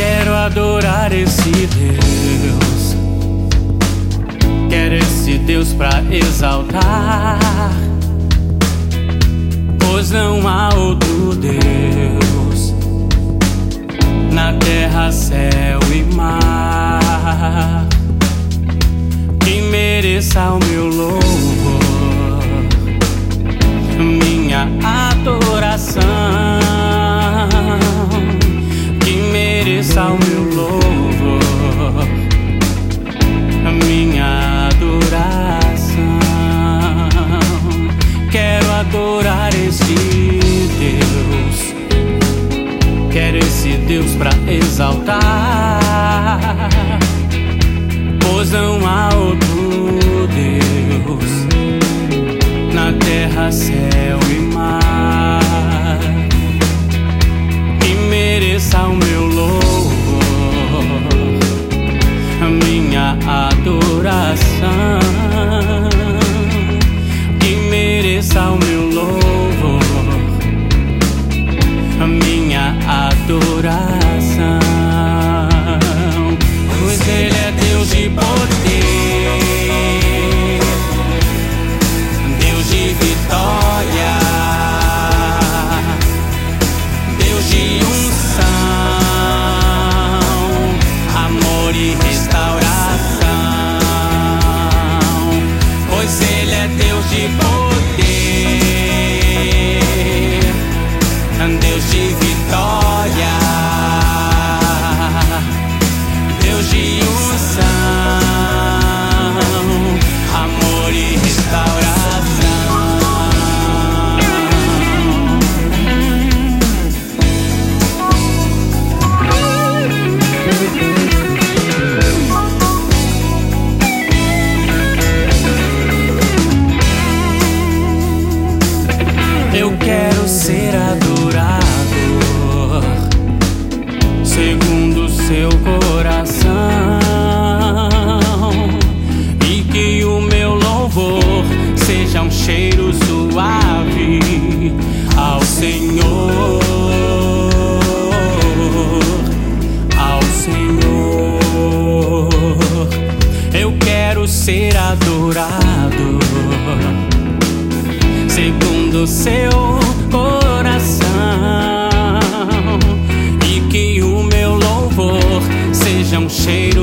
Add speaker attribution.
Speaker 1: Quero adorar esse Deus, quero esse Deus pra exaltar, pois não há outro Deus na terra, céu e mar que mereça o meu louvor, minha adoração, que mereça o meu louvor, minha adoração. Quero adorar esse Deus, quero esse Deus pra exaltar, pois não há outro Deus na terra, céu e mar que mereça o meu louvor, minha adoração, que mereça o meu louvor, minha adoração, pois Ele é Deus de poder, Deus de vitória, Deus de unção, amor e restauração, pois Ele é Deus de poder, Deus de vitória, Deus de unção, amor e restauração. Eu quero ser adorador segundo seu coração, e que o meu louvor seja um cheiro suave ao Senhor, ao Senhor. Eu quero ser adorado segundo seu coração, e que o meu louvor seja um cheiro